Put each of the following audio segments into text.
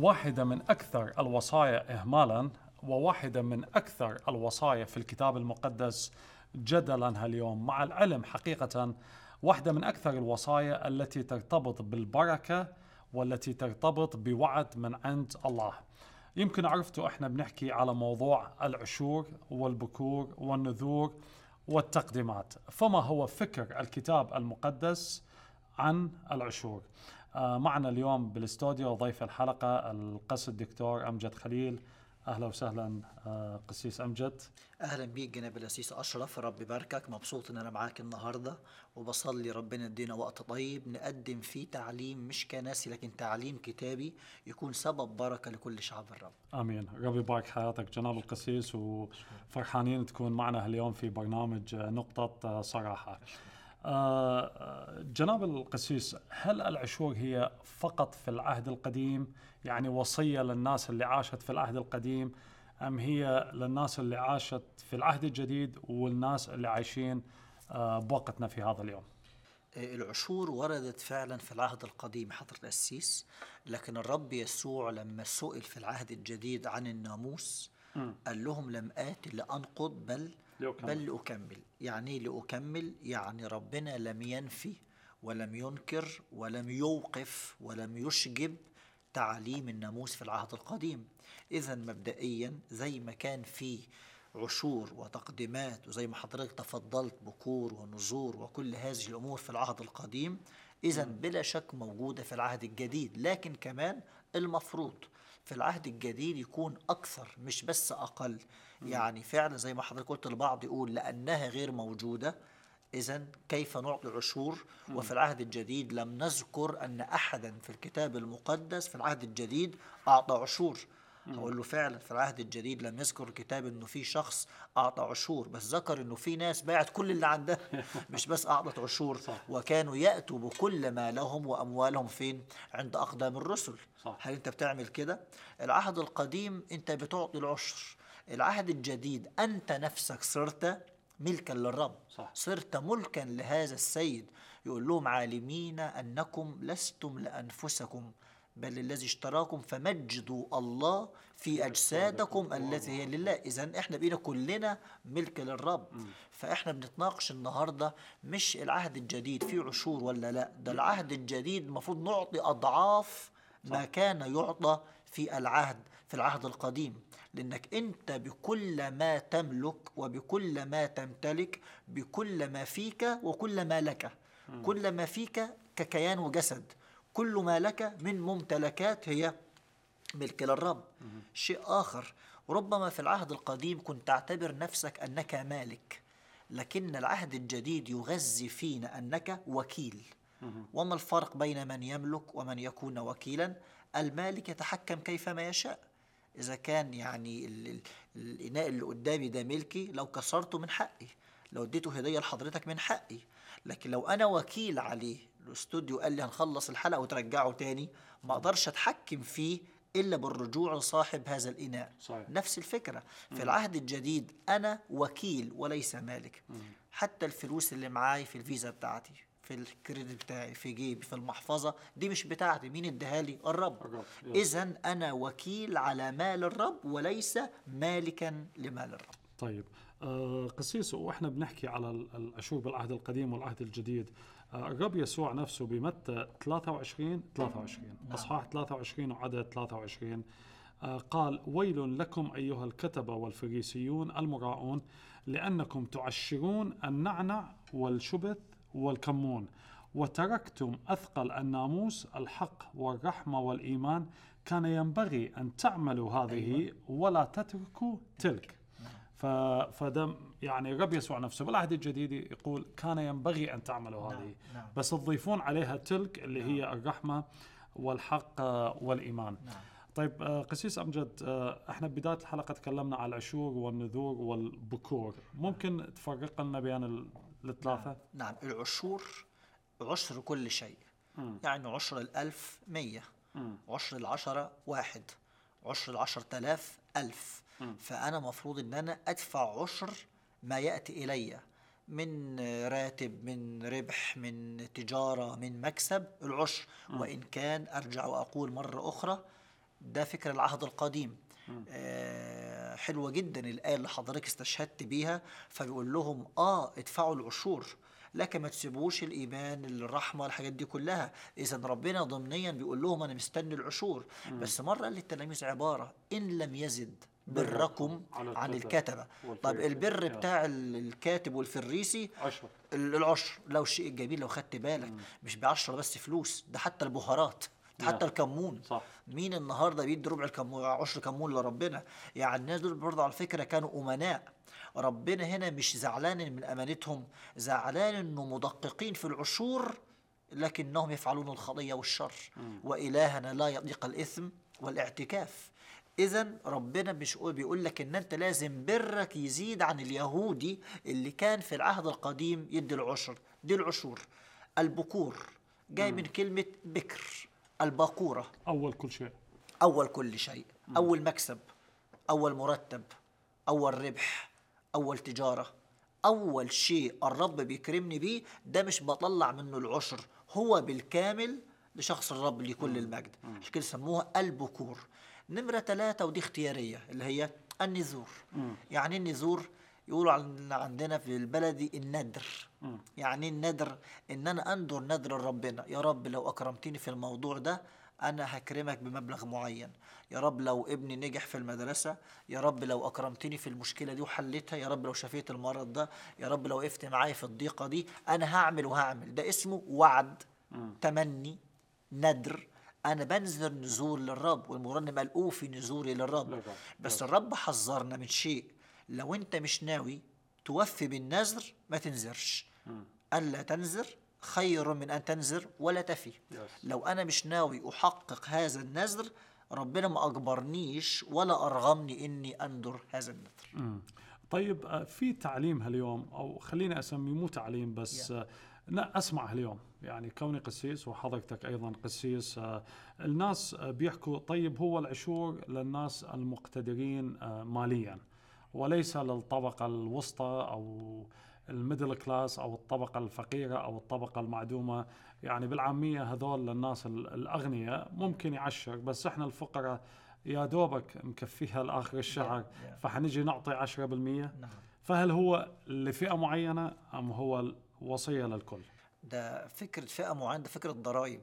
واحدة من أكثر الوصايا إهمالاً وواحدة من أكثر الوصايا في الكتاب المقدس جدلاً اليوم، مع العلم حقيقة واحدة من أكثر الوصايا التي ترتبط بالبركة والتي ترتبط بوعد من عند الله. يمكن عرفتوا احنا بنحكي على موضوع العشور والبكور والنذور والتقديمات. فما هو فكر الكتاب المقدس عن العشور؟ معنا اليوم بالاستوديو ضيف الحلقة القس الدكتور أمجد خليل. أهلا وسهلا قسيس أمجد. أهلا بيك جناب الأسيس أشرف، رب يباركك. مبسوط إن أنا معاك النهاردة، وبصلي ربنا يدينا وقت طيب نقدم فيه تعليم مش كناسي لكن تعليم كتابي يكون سبب بركة لكل شعب الرب. آمين. رب يبارك حياتك جناب القسيس، وفرحانين تكون معنا اليوم في برنامج نقطة صراحة. جناب القسيس، هل العشور هي فقط في العهد القديم، يعني وصية للناس اللي عاشت في العهد القديم، أم هي للناس اللي عاشت في العهد الجديد والناس اللي عايشين بوقتنا في هذا اليوم؟ العشور وردت فعلا في العهد القديم حضرة الأسيس، لكن الرب يسوع لما سئل في العهد الجديد عن الناموس قال لهم لم آتي لأنقض بل لأكمل. يعني لأكمل يعني ربنا لم ينفي ولم ينكر ولم يوقف ولم يشجب تعليم الناموس في العهد القديم. إذن مبدئيا زي ما كان فيه عشور وتقديمات، وزي ما حضرتك تفضلت بكور ونذور وكل هذه الأمور في العهد القديم، إذن بلا شك موجودة في العهد الجديد، لكن كمان المفروض في العهد الجديد يكون أكثر مش بس أقل. يعني فعلا زي ما حضرتك قلت، البعض يقول لأنها غير موجودة إذن كيف نعطي العشور؟ وفي العهد الجديد لم نذكر أن أحدا في الكتاب المقدس في العهد الجديد أعطى عشور. هقول له فعلا في العهد الجديد لم يذكر الكتاب انه في شخص اعطى عشور، بس ذكر انه في ناس باعت كل اللي عندها مش بس اعطت عشور. وكانوا ياتوا بكل ما لهم واموالهم فين؟ عند اقدام الرسل. هل انت بتعمل كده؟ العهد القديم انت بتعطي العشر، العهد الجديد انت نفسك صرت ملكا للرب. صرت ملكا لهذا السيد. يقول لهم عالمين انكم لستم لانفسكم بل الذي اشتراكم فمجدوا الله في أجسادكم التي هي لله. إذن إحنا بقينا كلنا ملك للرب. فإحنا بنتناقش النهاردة مش العهد الجديد فيه عشور ولا لا، ده العهد الجديد المفروض نعطي أضعاف ما كان يعطى في العهد القديم. لأنك أنت بكل ما تملك وبكل ما تمتلك بكل ما فيك وكل ما لك، كل ما فيك ككيان وجسد، كل ما لك من ممتلكات هي ملك للرب. شيء آخر، ربما في العهد القديم كنت تعتبر نفسك أنك مالك، لكن العهد الجديد يغذي فينا أنك وكيل. وما الفرق بين من يملك ومن يكون وكيلا؟ المالك يتحكم كيفما يشاء. إذا كان يعني الإناء اللي قدامي ده ملكي، لو كسرته من حقي، لو اديته هدية لحضرتك من حقي. لكن لو أنا وكيل عليه، الاستوديو قال لي هنخلص الحلقة وترجعه تاني، ما أقدرش أتحكم فيه إلا بالرجوع لصاحب هذا الإناء. صحيح. نفس الفكرة في العهد الجديد، أنا وكيل وليس مالك. حتى الفلوس اللي معاي في الفيزا بتاعتي، في الكريدت بتاعي، في جيبي، في المحفظة، دي مش بتاعتي. مين اداها لي؟ الرب. إذن أنا وكيل على مال الرب وليس مالكا لمال الرب. طيب قسيس، وإحنا بنحكي على العشور بالعهد القديم والعهد الجديد، الرب يسوع نفسه بمتى 23 أصحاح 23 وعدد 23 قال: ويل لكم أيها الكتبة والفريسيون المراؤون، لأنكم تعشرون النعنع والشبث والكمون، وتركتم أثقل الناموس الحق والرحمة والإيمان، كان ينبغي أن تعملوا هذه ولا تتركوا تلك. فده يعني الرب يسوع نفسه بالعهد الجديد يقول كان ينبغي أن تعملوا هذه، بس تضيفون عليها تلك اللي هي الرحمة والحق والإيمان. طيب قسيس أمجد، احنا بداية الحلقة تكلمنا على العشور والنذور والبكور، ممكن تفرق لنا بين الثلاثة؟ نعم. العشور عشر كل شيء. يعني عشر 1000 100، عشر 10 1، عشر 10,000 1000. فأنا مفروض أن أنا أدفع عشر ما يأتي إلي من راتب، من ربح، من تجارة، من مكسب، العشر. وإن كان أرجع وأقول مرة أخرى ده فكر العهد القديم. حلوة جدا الآية اللي حضرتك استشهدت بيها، فبيقول لهم ادفعوا العشور، لكن ما تسيبوش الإيمان الرحمة الحاجات دي كلها. إذا ربنا ضمنيا بيقول لهم أنا مستني العشور. بس مرة قال للتلاميذ عبارة: إن لم يزد بركم عن الكتبة. طب البر بتاع الكاتب والفريسي العشر. لو شيء جميل لو خدت بالك، مش ب10 بس فلوس، ده حتى البهارات، ده حتى الكمون. صح. مين النهارده بيدي ربع الكمون، 10 كمون لربنا؟ يعني الناس دول برضه على فكرة كانوا أمناء. ربنا هنا مش زعلان من أمانتهم، زعلان إنه مدققين في العشور لكنهم يفعلون الخطية والشر. وإلهنا لا يضيق الإثم والاعتكاف. إذا ربنا مش بيقول لك إن أنت لازم برك يزيد عن اليهودي اللي كان في العهد القديم يدي العشر. دي العشور. البكور جاي من كلمة بكر، الباكورة، أول كل شيء، أول كل شيء، أول مكسب، أول مرتب، أول ربح، أول تجارة، أول شيء الرب بيكرمني بيه. ده مش بطلع منه العشر، هو بالكامل لشخص الرب لكل المجد. عشان كده سموها البكور. نمرة 3 ودي اختيارية اللي هي النذور. يعني النذور يقولوا عندنا في البلدي الندر. يعني الندر ان انا انذر نذر لربنا: يا رب لو اكرمتني في الموضوع ده انا هكرمك بمبلغ معين. يا رب لو ابني نجح في المدرسة، يا رب لو اكرمتني في المشكلة دي وحلتها، يا رب لو شفيت المرض ده، يا رب لو وقفت معايا في الضيقة دي انا هعمل وهعمل. ده اسمه وعد، تمني، ندر. أنا بنذر نذور للرب، والمرنم قال أوفي نذوري للرب. بس الرب حذرنا من شيء: لو أنت مش ناوي توفي بالنذر ما تنذرش. ألا تنذر خير من أن تنذر ولا تفي. لو أنا مش ناوي أحقق هذا النذر، ربنا ما أجبرنيش ولا أرغمني إني أنذر هذا النذر. طيب، في تعليم هاليوم، أو خليني أسميه مو تعليم بس لا أسمع اليوم، يعني كوني قسيس وحضرتك أيضا قسيس، الناس بيحكوا طيب هو العشور للناس المقتدرين ماليا، وليس للطبقة الوسطى أو الميدل كلاس أو الطبقة الفقيرة أو الطبقة المعدومة. يعني بالعامية هذول للناس الأغنياء ممكن يعشر، بس إحنا الفقراء يا دوبك مكفيها لآخر الشهر، فحنجي نعطي 10%. فهل هو لفئة معينة أم هو وصية للكل؟ ده فكرة فئة معينة، ده فكرة ضرائب.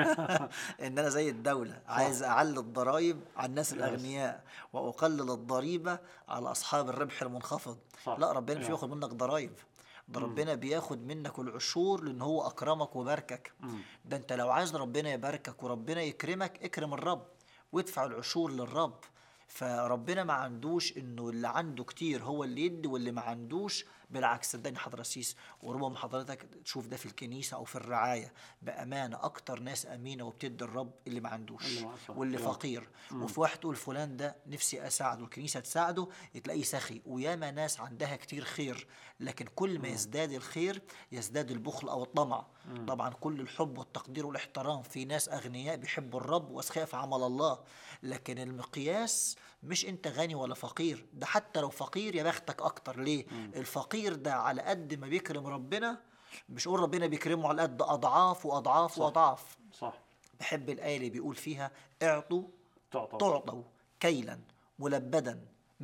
إن أنا زي الدولة عايز أعلي الضرائب على الناس الأغنياء وأقلل الضريبة على أصحاب الربح المنخفض. لا، ربنا مش بياخد منك ضرائب، ده ربنا بياخد منك العشور لأن هو أكرمك وباركك. ده أنت لو عايز ربنا يباركك وربنا يكرمك، اكرم الرب وادفع العشور للرب. فربنا ما عندوش انه اللي عنده كتير هو اللي يدي واللي ما عندوش، بالعكس. صدقني حضرتك سيس، وربما حضرتك تشوف ده في الكنيسة او في الرعاية، بأمانة اكتر ناس امينة وبتدي الرب اللي ما عندوش واللي فقير. وفي واحد تقول فلان ده نفسي اساعده، الكنيسة تساعده، تلاقيه سخي. وياما ناس عندها كتير خير، لكن كل ما يزداد الخير يزداد البخل او الطمع. طبعا كل الحب والتقدير والاحترام، في ناس اغنياء بيحبوا الرب واسخاء في عمل الله، لكن المقياس مش انت غني ولا فقير. ده حتى لو فقير يا بختك اكتر. ليه؟ الفقير ده على قد ما بيكرم ربنا، مش قول ربنا بيكرمه على قد اضعاف واضعاف. صح. واضعاف. صح. بحب الايه اللي بيقول فيها: اعطوا تعطوا كيلا ملبدا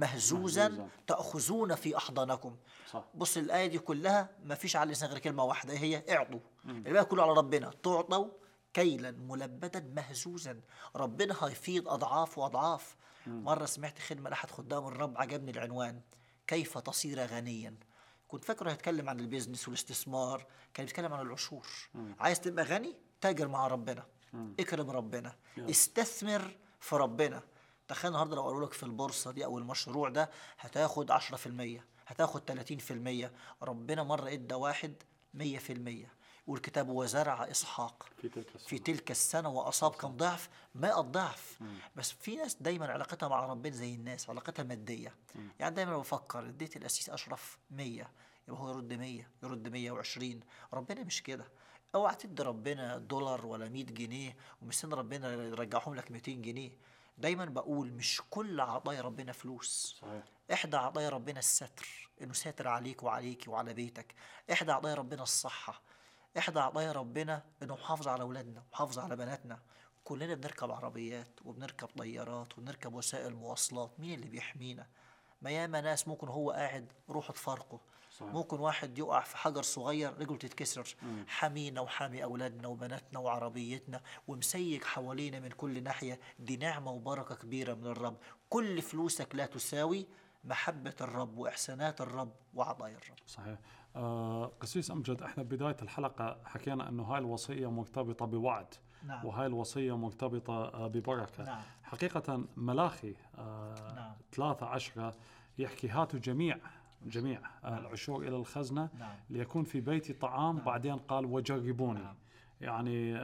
مهزوزا تأخذون في أحضانكم. صح. بص الآية دي كلها ما فيش على لسان غير كلمة واحدة، هي اعطوا. الباقي كله على ربنا. تعطوا كيلا ملبدا مهزوزا، ربنا هيفيض أضعاف وأضعاف. مرة سمعت خدمة لأحد خدام الرب، عجبني العنوان: كيف تصير غنيا. كنت فاكره هيتكلم عن البيزنس والاستثمار، كان يتكلم عن العشور. عايز تبقى غني؟ تاجر مع ربنا، اكرم ربنا، استثمر في ربنا. تخيل النهارده لو قالوا لك في البورصة دي أو المشروع ده هتاخد 10%، هتاخد 30%. ربنا مرة ادى واحد 100%. والكتاب: وزرع إسحاق في تلك السنة وأصاب كم ضعف؟ 100 ضعف. بس في ناس دايما علاقتها مع ربنا زي الناس، علاقتها مادية. يعني دايما بفكر اديت الأسيس أشرف 100، يبقى هو يرد 100، يرد 120. ربنا مش كده. اوعى تدي ربنا دولار ولا 100 جنيه ومستني ربنا يرجعهم لك 200 جنيه. دايما بقول مش كل عطايا ربنا فلوس. صحيح. احدى عطايا ربنا الستر، انه ساتر عليك وعليك وعلى بيتك. احدى عطايا ربنا الصحة. احدى عطايا ربنا انه محافظ على اولادنا ومحافظ على بناتنا. كلنا بنركب عربيات وبنركب طيارات وبنركب وسائل مواصلات، مين اللي بيحمينا؟ ما ياما ناس ممكن هو قاعد روحه تفارقه، صحيح. ممكن واحد يقع في حجر صغير رجله تتكسر. حمينا وحامي أولادنا وبناتنا وعربيتنا ومسيك حوالينا من كل ناحية. دي نعمة وبركة كبيرة من الرب. كل فلوسك لا تساوي محبة الرب وإحسانات الرب وعطايا الرب. صحيح. قسيس أمجد، احنا بداية الحلقة حكينا أنه هاي الوصية مرتبطة بوعد. نعم. وهاي الوصية مرتبطة ببركة. نعم. حقيقة ملاخي نعم. 13 يحكي هاتوا جميع العشور إلى الخزنة نعم. ليكون في بيتي طعام. بعدين قال وجربوني. نعم. يعني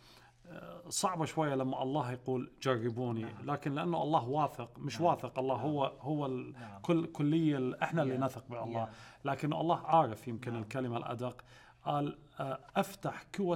صعبة شوية لما الله يقول جربوني. لكن لأنه الله واثق، مش واثق الله هو كلية احنا اللي نثق بالله. لكن الله عارف يمكن الكلمة الأدق. قال أفتح كوى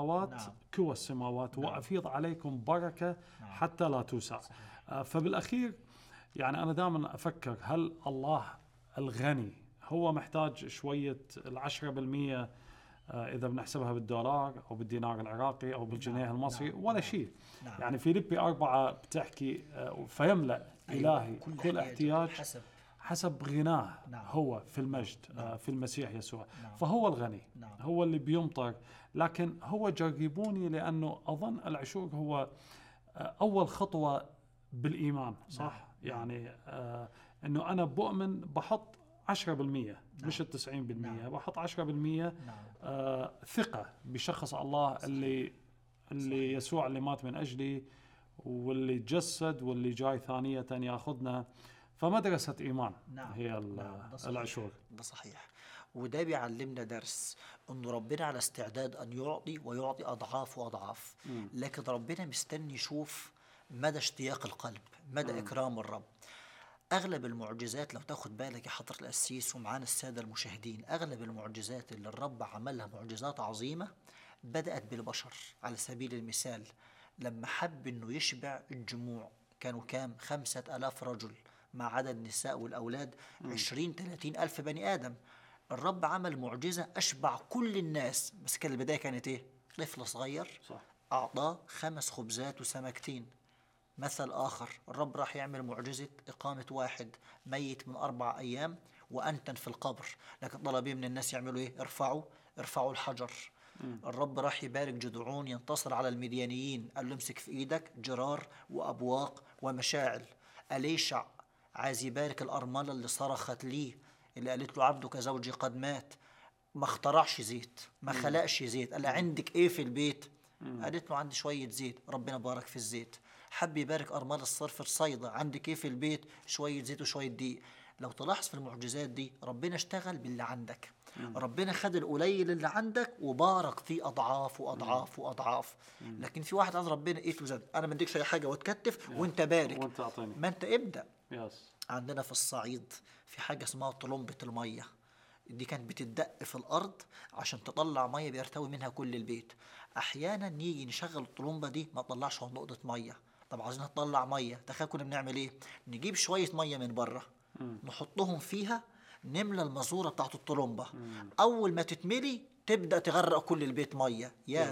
السماوات وأفيض عليكم بركة حتى لا توسع. فبالأخير يعني أنا دائما أفكر، هل الله الغني هو محتاج شوية 10% إذا بنحسبها بالدولار أو بالدينار العراقي أو بالجنيه المصري ولا شيء؟ يعني فيليبي 4 بتحكي فيملأ إلهي كل احتياج حسب غناه هو في المجد في المسيح يسوع. فهو الغني، هو اللي بيمطر. لكن هو جربوني لأنه أظن العشور هو أول خطوة بالإيمان، صح؟ يعني أنه أنا بؤمن بحط 10% مش 90%. بحط 10% ثقة بشخص الله اللي يسوع اللي مات من أجلي واللي تجسد واللي جاي ثانية ياخذنا. فمدرسة إيمان هي العشور. ده صحيح. وده بيعلمنا درس أنه ربنا على استعداد أن يعطي ويعطي أضعاف وأضعاف. لكن ربنا مستني يشوف مدى اشتياق القلب، مدى إكرام الرب. أغلب المعجزات لو تاخد بالك يا حضرة القسيس ومعانا السادة المشاهدين، أغلب المعجزات اللي الرب عملها معجزات عظيمة بدأت بالبشر. على سبيل المثال لما حب أنه يشبع الجموع، كانوا كام؟ 5000 رجل مع عدد النساء والأولاد 20-30 ألف بني آدم. الرب عمل معجزة أشبع كل الناس، بس كان البداية كانت إيه؟ طفل صغير أعطاه 5 خبزات وسمكتين. مثل آخر، الرب راح يعمل معجزة إقامة واحد ميت من 4 أيام وأنتن في القبر، لكن طلبيه من الناس يعملوا إيه؟ ارفعوا الحجر. الرب راح يبارك جدعون ينتصر على المديانيين، قال له امسك في إيدك جرار وأبواق ومشاعل. أليشع عايز يبارك الأرملة اللي صرخت ليه، اللي قالت له عبدك زوجي قد مات. ما اخترعش زيت، ما خلقش زيت. قال عندك إيه في البيت؟ قالت له عندي شوية زيت. ربنا بارك في الزيت. حب يبارك أرملة الصرف الصيدة، عندك إيه في البيت؟ شوية زيت وشوية دقيق. لو تلاحظ في المعجزات دي ربنا اشتغل باللي عندك. ربنا خد القليل اللي عندك وبارك فيه أضعاف وأضعاف وأضعاف. لكن في واحد عايز ربنا إيه زاد، أنا ما بديكش أي حاجة وتكتف وأنت بارك وأنت أعطيني. ما أنت ابدأ. عندنا في الصعيد في حاجة اسمها طلمبة المية، دي كانت بتدق في الأرض عشان تطلع مية بيرتوي منها كل البيت. أحيانا نيجي نشغل الطلمبة دي ما تطلعش نقطة مية. طب عايزين تطلع مية، تخيل كنا بنعمل إيه؟ نجيب شوية مية من بره نحطهم فيها، نملى المزورة بتاعت الطلمبة. أول ما تتملي تبدأ تغرق كل البيت مية.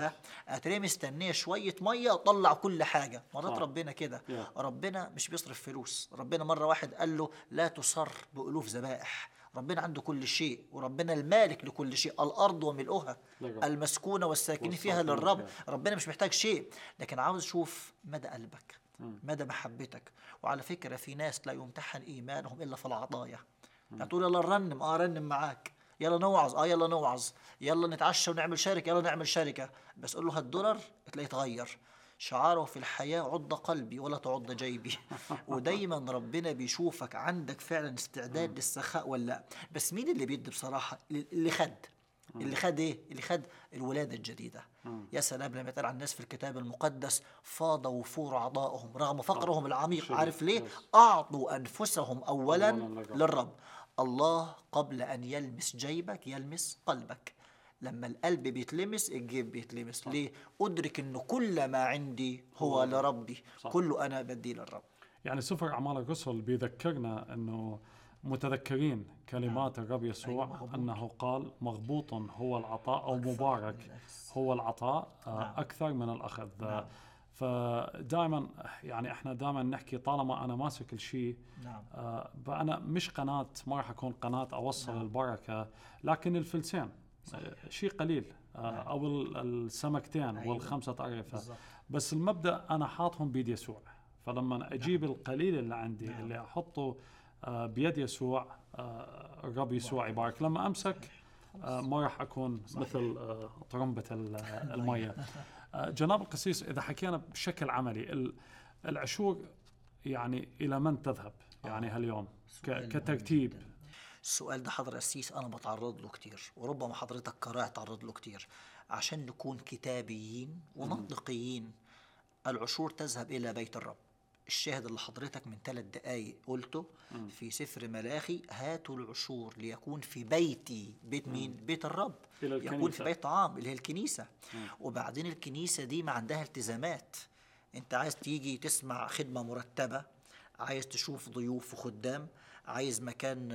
أتري مستنية شوية مية وطلع كل حاجة. مرات ربنا كده. ربنا مش بيصرف فلوس. ربنا مرة واحد قال له لا تصر بألوف ذبائح. ربنا عنده كل شيء، وربنا المالك لكل شيء. الأرض وملؤها المسكونة والساكنين فيها للرب. ربنا مش محتاج شيء، لكن عاوز يشوف مدى قلبك، مدى محبتك. وعلى فكرة في ناس لا يمتحن إيمانهم إلا في العطايا. هتقول يلا نرنم، رنم معاك. يلا نوعظ، يلا نوعظ. يلا نتعشى ونعمل شركة، يلا نعمل شركة. بس قول له هالدولار تلاقيه يتغير. شعاره في الحياة عض قلبي ولا تعض جيبي. ودايما ربنا بيشوفك عندك فعلا استعداد للسخاء ولا لا. بس مين اللي بيدي بصراحة؟ اللي خد ايه؟ اللي خد الولادة الجديدة. يا سلام لما يتقال عن الناس في الكتاب المقدس فاض وفور عطائهم رغم فقرهم العميق. عارف ليه؟ أعطوا أنفسهم أولا للرب. الله قبل أن يلمس جيبك يلمس قلبك. لما القلب بيتلمس الجيب بيتلمس. ليه؟ أدرك أنه كل ما عندي هو لربي. كله أنا بدي للرب. يعني سفر أعمال الرسل بيذكرنا أنه متذكرين كلمات الرب يسوع أنه قال مغبوط هو العطاء أو مبارك هو العطاء أكثر من الأخذ. فدائما يعني احنا دائما نحكي طالما انا ماسك الشيء، نعم. فانا مش قناه، ما راح اكون قناه اوصل نعم. البركه، لكن الفلسين شيء قليل، نعم. او السمكتين أيوة. والخمسه أرغفة. بالضبط. بس المبدا انا حاطهم بيد يسوع، فلما اجيب القليل اللي عندي اللي احطه بيد يسوع، الرب يسوع يبارك. لما امسك ما راح اكون مثل طرمبة المية. جناب القسيس، إذا حكينا بشكل عملي، العشور يعني إلى من تذهب يعني هاليوم كترتيب؟ السؤال ده حضر أسيس أنا بتعرض له كتير، وربما حضرتك كراعي تعرض له كتير. عشان نكون كتابيين ومنطقيين، العشور تذهب إلى بيت الرب. الشاهد اللي حضرتك من 3 دقايق قلته في سفر ملاخي: هاتوا العشور ليكون في بيتي. بيت مين؟ بيت الرب. يكون في بيت طعام اللي هي الكنيسة. وبعدين الكنيسة دي ما عندها التزامات. انت عايز تيجي تسمع خدمة مرتبة، عايز تشوف ضيوف وخدام، عايز مكان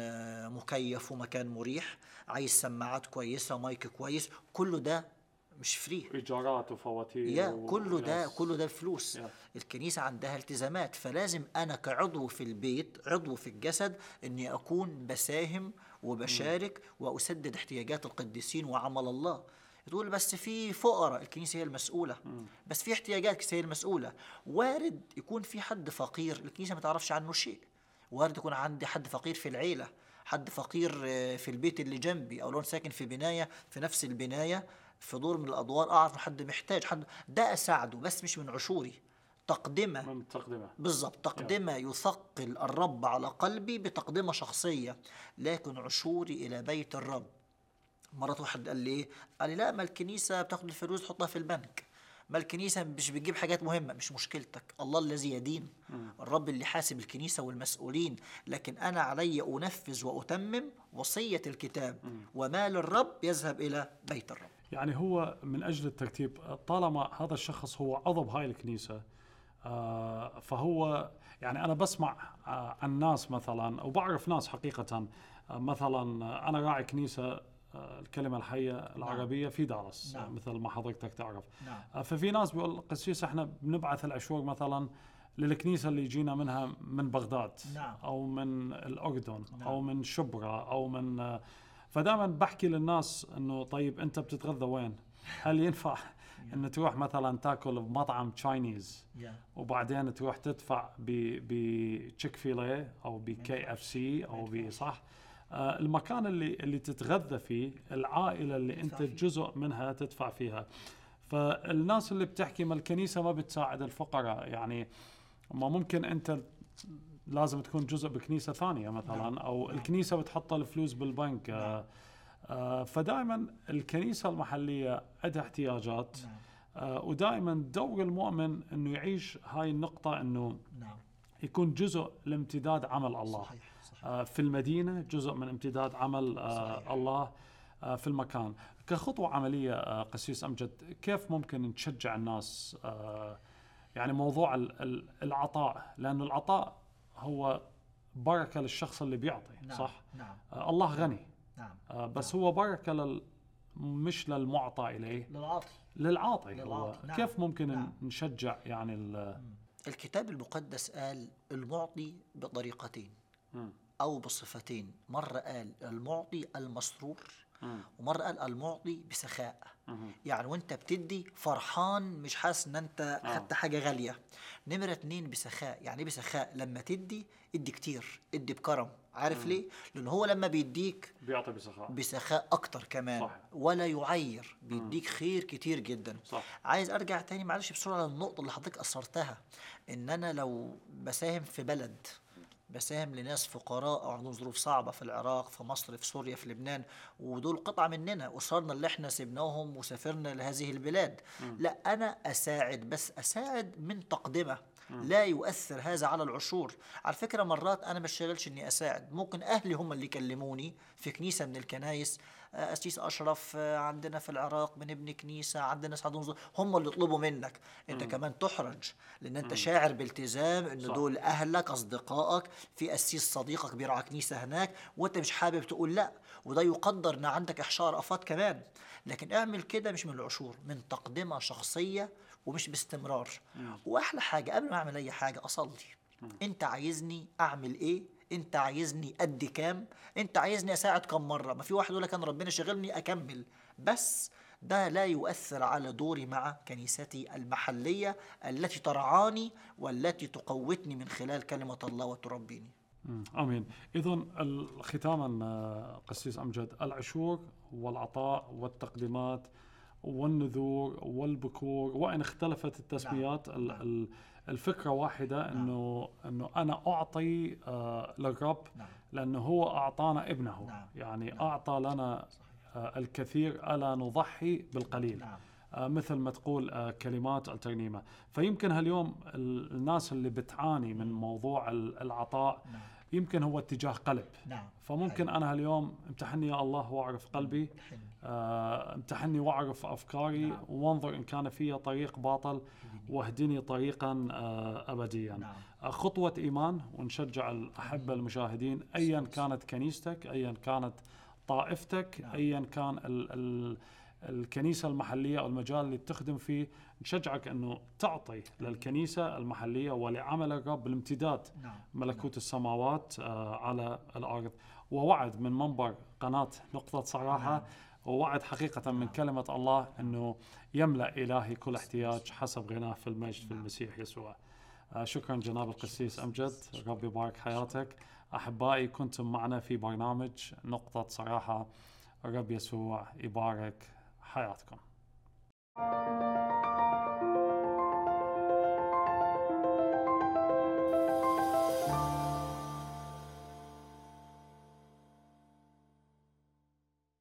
مكيف ومكان مريح، عايز سماعات كويسة ومايك كويس، كله ده مش فري، إيجارات وفواتير كله ده فلوس. الكنيسة عندها التزامات، فلازم أنا كعضو في البيت، عضو في الجسد، أني أكون بساهم وبشارك وأسدد احتياجات القديسين وعمل الله. تقول بس في فقراء، الكنيسة هي المسؤولة. بس في احتياجات، الكنيسة هي المسؤولة. وارد يكون في حد فقير الكنيسة ما تعرفش عنه شيء، وارد يكون عندي حد فقير في العيلة، حد فقير في البيت اللي جنبي، أو لو ساكن في بناية في نفس البناية في دور من الأدوار أعرف حد محتاج، حد ده أساعده، بس مش من عشوري. تقدمة بالضبط، تقدمة يثقل الرب على قلبي بتقدمة شخصية، لكن عشوري إلى بيت الرب. مرات واحد قال لي إيه؟ قال لي لا، ما الكنيسة بتاخد الفلوس تحطها في البنك، ما الكنيسة مش بتجيب حاجات مهمة. مش مشكلتك، الله الذي يدين، الرب اللي حاسب الكنيسة والمسؤولين، لكن أنا علي أنفذ وأتمم وصية الكتاب، ومال الرب يذهب إلى بيت الرب. يعني هو من أجل الترتيب، طالما هذا الشخص هو عضو هاي الكنيسة، فهو يعني أنا بسمع عن ناس مثلا، وبعرف ناس حقيقة، مثلا أنا راعي كنيسة الكلمة الحية العربية في دالاس، مثل ما حضرتك تعرف. ففي ناس بيقول قسيس احنا بنبعث العشور مثلا للكنيسة اللي يجينا منها من بغداد، أو من الأردن، أو من شبرا، أو من فدائما بحكي للناس انه طيب انت بتتغذى وين؟ هل ينفع ان تروح مثلا تاكل بمطعم تشاينيز وبعدين تروح تدفع بتشيك فيليه او بكي اف سي او بصح المكان اللي تتغذى فيه، العائله اللي انت جزء منها تدفع فيها. فالناس اللي بتحكي ما الكنيسه ما بتساعد الفقراء، يعني ما ممكن انت لازم تكون جزء بكنيسة ثانية مثلا، أو الكنيسة بتحط الفلوس بالبنك. فدائما الكنيسة المحلية عندها احتياجات، ودائما دور المؤمن أنه يعيش هاي النقطة، أنه يكون جزء لامتداد عمل الله. صحيح. في المدينة جزء من امتداد عمل الله في المكان. كخطوة عملية قسيس أمجد، كيف ممكن نشجع الناس يعني موضوع العطاء؟ لأن العطاء هو بركة للشخص اللي بيعطي. صح؟ الله غني. بس هو بركة مش للمعطى إليه، للعاطي هو. كيف ممكن نشجع يعني الكتاب المقدس قال المعطي بطريقتين أو بصفتين. مرة قال المعطي المسرور، ومرة قال المعطي بسخاء. يعني وانت بتدي فرحان، مش حاسس ان انت خدت حاجة غالية. نمرة 2 بسخاء. يعني بسخاء لما تدي ادي كتير، ادي بكرم. عارف ليه؟ لأن هو لما بيديك بيعطي بسخاء أكتر كمان. صح. ولا يعير، بيديك خير كتير جدا. صح. عايز أرجع تاني معلش بسرعة للنقطة اللي حضرتك أثرتها، إن أنا لو بساهم في بلد، بساهم لناس فقراء أو عندهم ظروف صعبة في العراق، في مصر، في سوريا، في لبنان، ودول قطعة مننا، أسرنا اللي احنا سيبناهم وسافرنا لهذه البلاد. لا، أنا أساعد، بس أساعد من تقدمة، لا يؤثر هذا على العشور. على فكرة مرات أنا مش شغلش إني أساعد، ممكن أهلي هم اللي يكلموني في كنيسة من الكنايس، أسيس أشرف عندنا في العراق بنبني كنيسة، عندنا سعدون، هم اللي يطلبوا منك. أنت كمان تحرج، لأن أنت شاعر بالتزام إن دول أهلك أصدقائك، في أسيس صديقك بيرعى كنيسة هناك، وأنت مش حابب تقول لا، وده يقدر إن عندك إحشاء رأفات كمان. لكن اعمل كده مش من العشور، من تقدمة شخصية ومش باستمرار. واحلى حاجه قبل ما اعمل اي حاجه اصلي. انت عايزني اعمل ايه؟ انت عايزني ادي كام؟ انت عايزني اساعد كم مره؟ ما في واحد يقول لك انا ربنا شغلني اكمل بس. ده لا يؤثر على دوري مع كنيستي المحليه التي ترعاني والتي تقوتني من خلال كلمه الله وتربيني. آمين. إذن ختاما قسيس أمجد، العشور والعطاء والتقديمات والنذور والبكور، وإن اختلفت التسميات، الفكرة واحدة، إنه أنا أعطي للرب لأنه هو أعطانا ابنه. يعني أعطى لنا الكثير، ألا نضحي بالقليل. مثل ما تقول كلمات الترنيمة. فيمكن هاليوم الناس اللي بتعاني من موضوع العطاء يمكن هو اتجاه قلب. فممكن أنا هاليوم امتحني يا الله واعرف قلبي، امتحني واعرف أفكاري، وانظر إن كان فيها طريق باطل واهدني طريقا أبديا. خطوة إيمان. ونشجع الأحبة المشاهدين، أيا كانت كنيستك، أيا كانت طائفتك، أيا كان الكنيسة المحلية أو المجال اللي بتخدم فيه، نشجعك أنه تعطي للكنيسة المحلية ولعمل الرب بالامتداد ملكوت السماوات على الأرض. ووعد من منبر قناة نقطة صراحة، ووعد حقيقة من كلمة الله أنه يملأ إلهي كل احتياج حسب غناه في المجد في المسيح يسوع. شكرا جناب القسيس أمجد، رب يبارك حياتك. أحبائي، كنتم معنا في برنامج نقطة صراحة. الرب يسوع يبارك حياتكم.